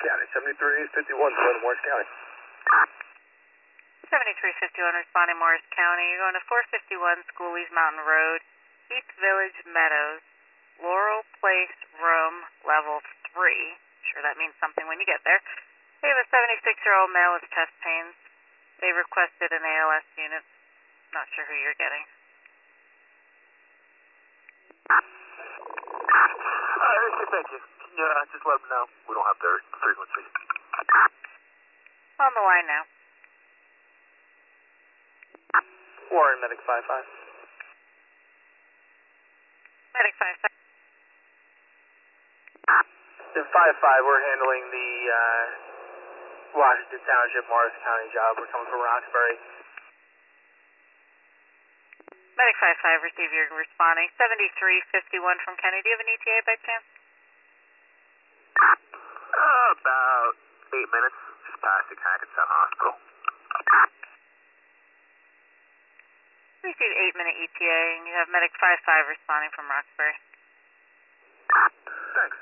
County, 7351, Morris County. 7351 responding Morris County. You're going to 451 Schoolies Mountain Road, East Village Meadows, Laurel Place, Room, level 3. Sure that means something when you get there. They have a 76-year-old male with chest pains. They requested an ALS unit. Not sure who you're getting. Thank you. Can you just let them know? We don't have their frequency. On the line now. Warren, Medic 55. Medic 55. In 55, we're handling the Washington Township, Morris County job. We're coming from Roxbury. Medic 55, receive your responding. 7351 from Kenny. Do you have an ETA by chance? About 8 minutes, just passing Hackensack Hospital. Receive 8-minute ETA, and you have Medic 55 responding from Roxbury. Thanks.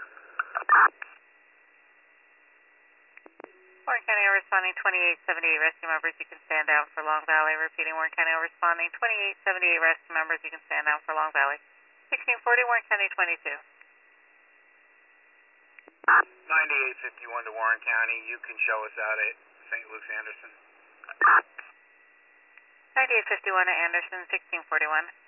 Warren County responding 2878 rescue members, you can stand down for Long Valley. Repeating, Warren County responding 2878 rescue members, you can stand down for Long Valley. 1640 Warren County 22. 9851 to Warren County. You can show us out at St. Luke's Anderson. 9851 at Anderson, 1641.